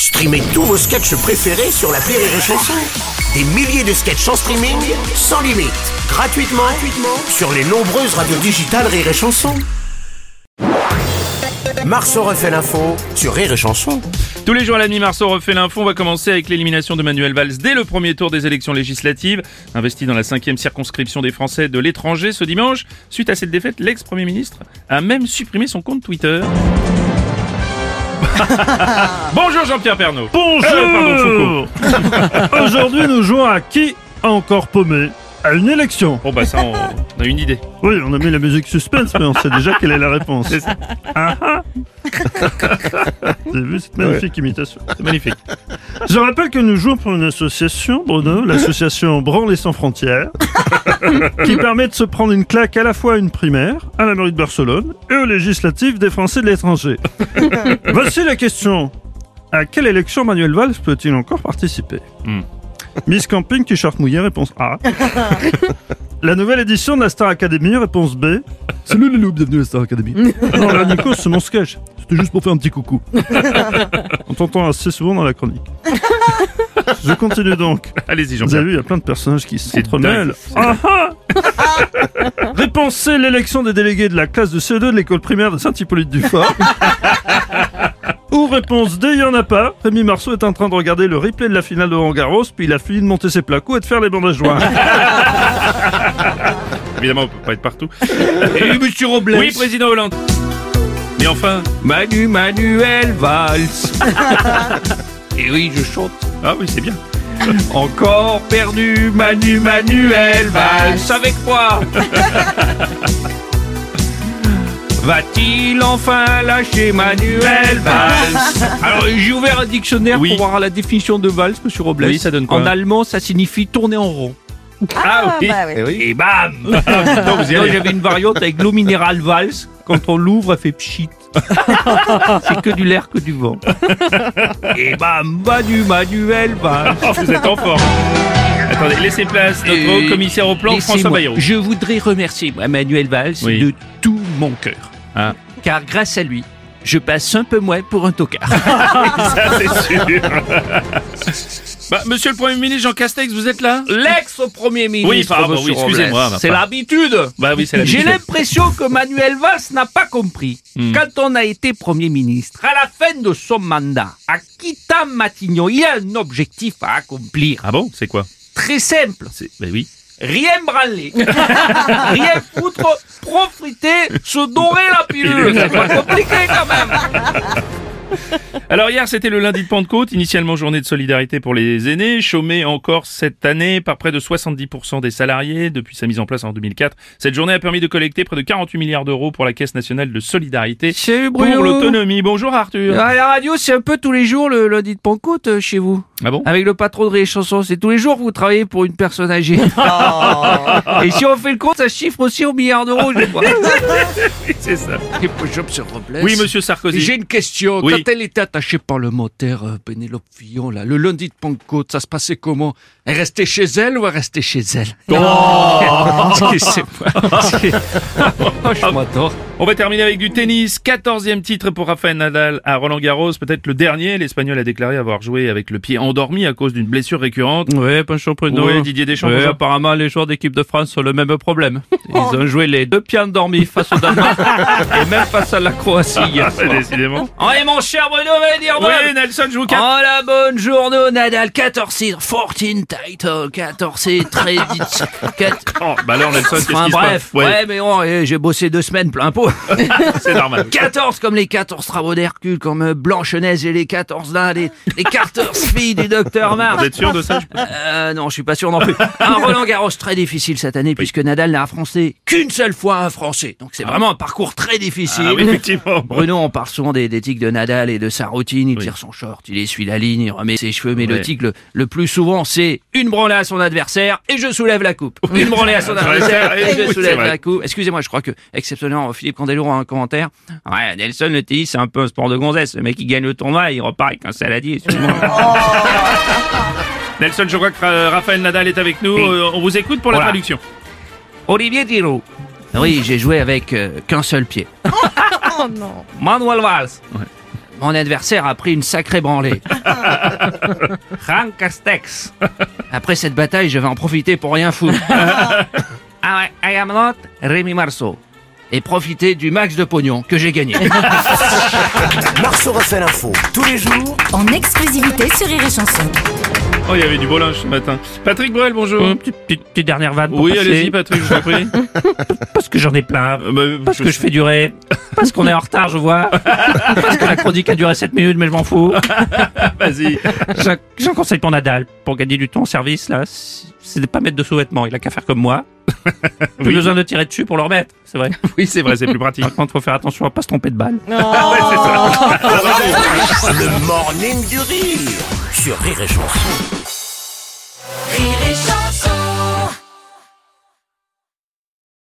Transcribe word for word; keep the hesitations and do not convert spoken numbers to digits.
Streamez tous vos sketchs préférés sur l'appli Rire et Chanson. Des milliers de sketchs en streaming, sans limite, gratuitement, gratuitement sur les nombreuses radios digitales Rire et Chanson. Marceau refait l'info sur Rire et Chanson. Tous les jours à la nuit, Marceau refait l'info. On va commencer avec l'élimination de Manuel Valls dès le premier tour des élections législatives. Investi dans la cinquième circonscription des Français de l'étranger ce dimanche, suite à cette défaite, l'ex-premier ministre a même supprimé son compte Twitter. Bonjour Jean-Pierre Pernaut. Bonjour euh, pardon, Foucault. Aujourd'hui, nous jouons à qui a encore paumé à une élection. Bon bah ça, on, on a une idée. Oui, on a mis la musique suspense, mais on sait déjà quelle est la réponse. C'est ça. Ah ah. Vous avez vu cette magnifique ouais. imitation? C'est magnifique. Je rappelle que nous jouons pour une association, Bruno, l'association Branlée sans frontières, qui permet de se prendre une claque à la fois à une primaire, à la mairie de Barcelone, et aux législatives des Français de l'étranger. Voici la question. À quelle élection Manuel Valls peut-il encore participer? hmm. Miss Camping, t-shirt mouillé, réponse A. La nouvelle édition de la Star Academy, réponse B. Salut les loups, bienvenue à la Star Academy. Non, là, Nico, c'est mon sketch. C'était juste pour faire un petit coucou. On t'entend assez souvent dans la chronique. Je continue donc. Allez-y, Jean-Pierre. Vous avez vu, il y a plein de personnages qui s'entremêlent. Ah ah. Réponse C, l'élection des délégués de la classe de C E deux de l'école primaire de Saint-Hippolyte-du-Fort. Ou réponse D, il n'y en a pas. Rémi Marceau est en train de regarder le replay de la finale de Roland Garros, puis il a fini de monter ses placos et de faire les bandages joints. Évidemment, on peut pas être partout. Et Monsieur Robles. Oui, président Hollande. Mais enfin, Manu Manuel Valls. Et oui, je chante. Ah oui, c'est bien. Encore perdu, Manu Manuel Valls. Avec quoi? Va-t-il enfin lâcher Manuel Valls? Alors, j'ai ouvert un dictionnaire oui. pour voir la définition de Valls, Monsieur Robles. Oui, ça donne quoi? En allemand, ça signifie tourner en rond. Ah, oui. Bah oui. Et, oui. Et bam. Non, vous y allez. J'avais une variante avec l'eau minérale Valls. Quand on l'ouvre, elle fait pchit. C'est que du l'air, que du vent. Et bam, Manu Manuel Valls. Oh, vous êtes en forme. Attendez, laissez place, notre Et haut commissaire au plan, François Bayrou. Je voudrais remercier moi, Manuel Valls oui. de tout mon cœur. Ah. Car grâce à lui, je passe un peu moins pour un tocard. Ça, c'est sûr. Bah, monsieur le Premier ministre Jean Castex, vous êtes là? L'ex-premier ministre. Oui, pardon, oui, excusez-moi. C'est pas... l'habitude. Bah oui, c'est l'habitude. J'ai l'impression que Manuel Valls n'a pas compris. Hmm. Quand on a été Premier ministre, à la fin de son mandat, à quittant Matignon, il y a un objectif à accomplir. Ah bon? C'est quoi? Très simple. C'est... Bah oui. Rien branler. Rien foutre, profiter, se dorer la pilule. C'est pas compliqué quand même. Alors hier, c'était le lundi de Pentecôte, initialement journée de solidarité pour les aînés, chômés encore cette année par près de soixante-dix pour cent des salariés depuis sa mise en place en deux mille quatre. Cette journée a permis de collecter près de quarante-huit milliards d'euros pour la Caisse nationale de solidarité Salut, pour l'autonomie. Bonjour Arthur. À la radio, c'est un peu tous les jours le lundi de Pentecôte euh, chez vous. Ah bon? Avec le patron de Rire et Chanson, c'est tous les jours que vous travaillez pour une personne âgée. Oh. Et si on fait le compte, ça chiffre aussi au milliard d'euros, je crois. C'est ça. Et bonjour, monsieur Robles. Oui, monsieur Sarkozy. J'ai une question. Oui. Quand elle était attachée par le moteur euh, Pénélope Fillon, là, le lundi de Pentecôte, ça se passait comment? Elle restait chez elle ou elle restait chez elle? Oh. Excusez-moi. Oh, je m'adore. On va terminer avec du tennis. quatorzième titre pour Rafael Nadal à Roland Garros. Peut-être le dernier. L'Espagnol a déclaré avoir joué avec le pied endormi à cause d'une blessure récurrente. Ouais, Pancho Pruno. Ouais, Didier Deschamps. Ouais, apparemment, les joueurs d'équipe de France ont le même problème. Ils oh. ont joué les deux pieds endormis face au Danemark et même face à la Croatie hier soir. Décidément. Oh, et mon cher Bruno va dire oui, bon. Nelson joue quatre. Oh, la bonne journée, Nadal. quatorze titres, quatorze title, quatorze très vite. Oh, bah alors, Nelson, qu'est-ce enfin, qui bref, se passe? Ouais, ouais mais bon, j'ai bossé deux semaines plein pot. C'est normal. quatorze comme les quatorze travaux d'Hercule, comme Blanche-Neige et les quatorze nains, les, les quatorze filles du docteur Mars. Vous êtes sûr de ça? euh, Non, je suis pas sûr non plus. Un Roland Garros très difficile cette année, oui. puisque Nadal n'a affronté qu'une seule fois un Français. Donc c'est ah. vraiment un parcours très difficile. Ah oui, effectivement. Bruno, on parle souvent des, des tics de Nadal et de sa routine. Il oui. tire son short, il essuie la ligne, il remet ses cheveux. Mais ouais. le tic le, le plus souvent, c'est une branlée à son adversaire et je soulève la coupe. Oui. Une branlée à son adversaire et je soulève la coupe. Excusez-moi, je crois que, exceptionnellement, Philippe Candeloro a un commentaire. Ouais, Nelson, le tennis, c'est un peu un sport de gonzesse. Le mec, il gagne le tournoi, il repart avec un saladier. Nelson, je crois que Rafael Nadal est avec nous. Oui. On vous écoute pour la voilà. traduction. Olivier Giroud. Oui, j'ai joué avec euh, qu'un seul pied. Oh non. Manuel Valls. Ouais. mon adversaire a pris une sacrée branlée. Jean Castex. Après cette bataille, je vais en profiter pour rien foutre. I, I am not Rémi Marceau. Et profiter du max de pognon que j'ai gagné. Marceau refait l'info tous les jours En exclusivité sur Rire et Chanson. Oh, il y avait du beau linge ce matin. Patrick Bruel, bonjour. Une petite, petite, petite dernière vanne pour Oui, passer. allez-y, Patrick, je vous en prie. Parce que j'en ai plein. Euh, bah, Parce que je fais durer. Parce qu'on est en retard, je vois. Parce que la chronique a duré sept minutes, mais je m'en fous. Vas-y. J'en j'en conseille ton Nadal. Pour gagner du temps au service, là, c'est de pas mettre de sous-vêtements. Il a qu'à faire comme moi. Plus Oui. besoin de tirer dessus pour le remettre, c'est vrai. Oui, c'est vrai, c'est plus pratique. Par contre, faut faire attention à pas se tromper de balle. Ouais, c'est ça. le morning du rire sur Rire et Chanson.